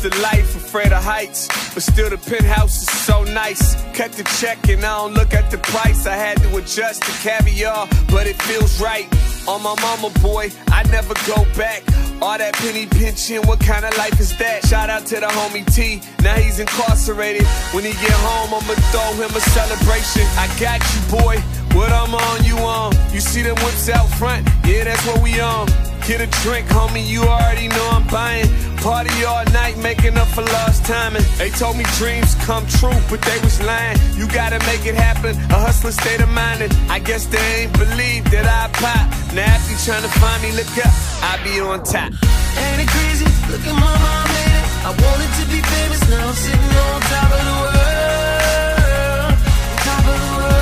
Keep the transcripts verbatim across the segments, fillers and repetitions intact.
to life, afraid of heights, but still the penthouse is so nice. Cut the check and I don't look at the price. I had to adjust the caviar, but it feels right. On my mama, boy, I never go back. All that penny pinching, what kind of life is that? Shout out to the homie T, now he's incarcerated. When he get home, I'ma throw him a celebration. I got you, boy, what I'm on, you on. You see them whips out front, yeah, that's what we on. Get a drink, homie, you already know I'm buying. Party all night, making up for lost timing. They told me dreams come true, but they was lying. You gotta make it happen, a hustler state of mind. And I guess they ain't believe that I pop. Now if you tryna find me, look up, I be on top. Ain't it crazy? Look at my mom, made it. I wanted to be famous, now I'm sitting on top of the world. Top of the world.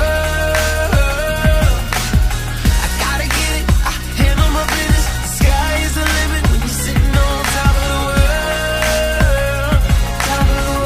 I gotta get it, I handle my business. The sky is the limit when you're sitting on top of the world. Top of the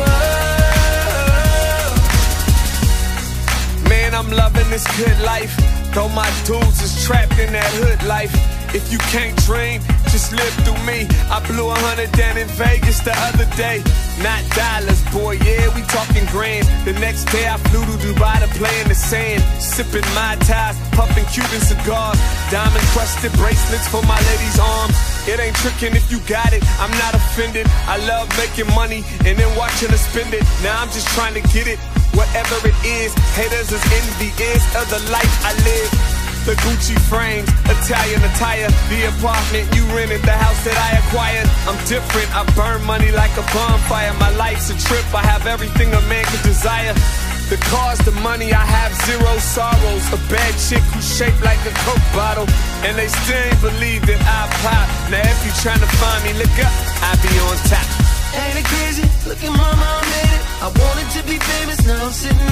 world. Man, I'm loving this good life, though my dudes is trapped in that hood life. If you can't dream, just live through me. I blew a hundred down in Vegas the other day. Not dollars, boy, yeah, we talking grand. The next day I flew to Dubai to play in the sand. Sipping Mai Tais, puffing Cuban cigars. Diamond crusted bracelets for my lady's arms. It ain't tricking if you got it, I'm not offended. I love making money and then watching her spend it. Now I'm just trying to get it, whatever it is. Haters is envious of the life I live. The Gucci frames, Italian attire, the apartment you rented, the house that I acquired. I'm different, I burn money like a bonfire. My life's a trip, I have everything a man could desire. The cars, the money, I have zero sorrows. A bad chick who's shaped like a Coke bottle, and they still ain't believe that I pop. Now if you tryna find me, look up, I be on top. Ain't it crazy? Look at my mom, made it. I wanted to be famous, now I'm sitting